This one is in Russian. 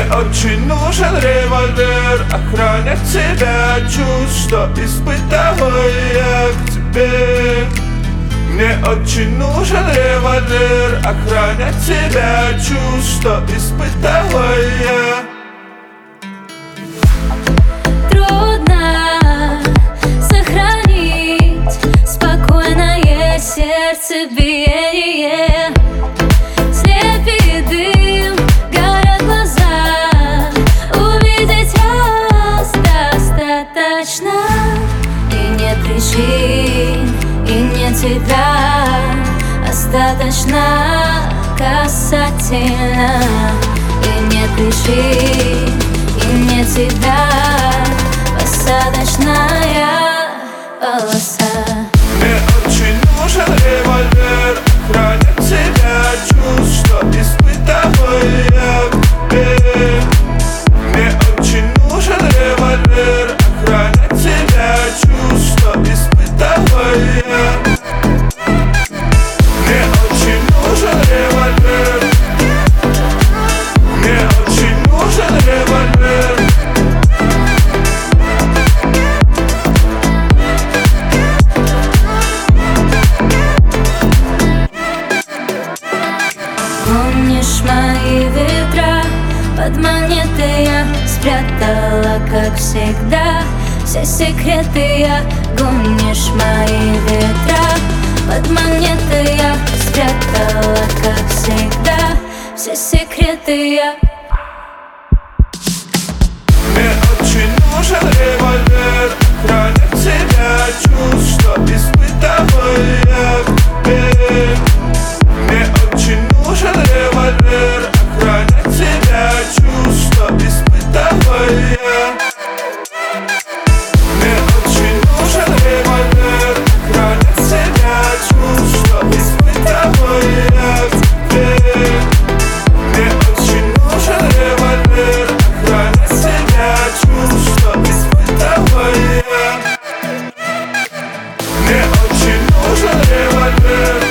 очень нужен револьвер, охранять тебя чувства, испытываю я к тебе. Мне очень нужен револьвер, охранять тебя чувства, испытываю я. Трудно сохранить спокойное сердцебиение. Слепит дым, горят глаза, увидеть вас достаточно. И нет причин, и нет тебя, остаточно касательно. И нет причин, и нет тебя, посадочная полоса. Мне очень нужен револьвер, охранять тебя чувства, испытываю я к тебе. Мне очень нужен револьвер, охранять тебя чувства, испытываю я. Мне очень нужен револьвер, мне очень нужен револьвер. Помнишь мои ветра? Под монеты я спрятала, как всегда, все секреты я. Помнишь мои ветра? Под монеты я спрятала, как всегда, все секреты я. Мне очень нужен револьвер, охранять тебя чувства, испытываю я к тебе. Мне очень нужен револьвер, охранять тебя чувства, испытываю я. Мне очень нужен револьвер, охранять тебя чувства, испытываю я к тебе. Мне очень нужен револьвер, охранять тебя чувства, испытываю я. Мне очень нужен револьвер.